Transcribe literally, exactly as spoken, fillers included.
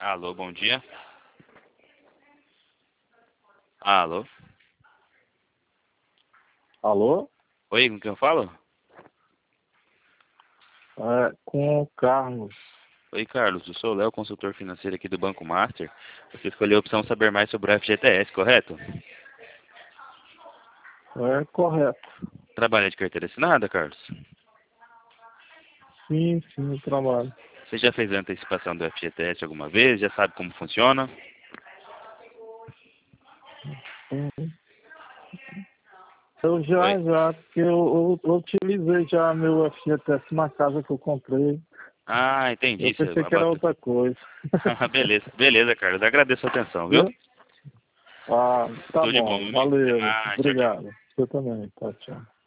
Alô, bom dia. Alô. Alô? Oi, com quem eu falo? É, com o Carlos. Oi, Carlos. Eu sou o Léo, consultor financeiro aqui do Banco Master. Você escolheu a opção saber mais sobre o F G T S, correto? É correto. Trabalha de carteira assinada, Carlos? Sim, sim, eu trabalho. Você já fez a antecipação do F G T S alguma vez? Já sabe como funciona? Uhum. Eu Oi? já, já, porque eu, eu, eu utilizei já meu F G T S na casa que eu comprei. Ah, entendi. Eu Você... pensei que era outra coisa. beleza, beleza, Carlos. Agradeço a atenção, viu? Viu? Ah, tá Tudo de bom, bom. meu amigo. Até Valeu. mais. Tchau, tchau. Obrigado. Você também. Tá, tchau.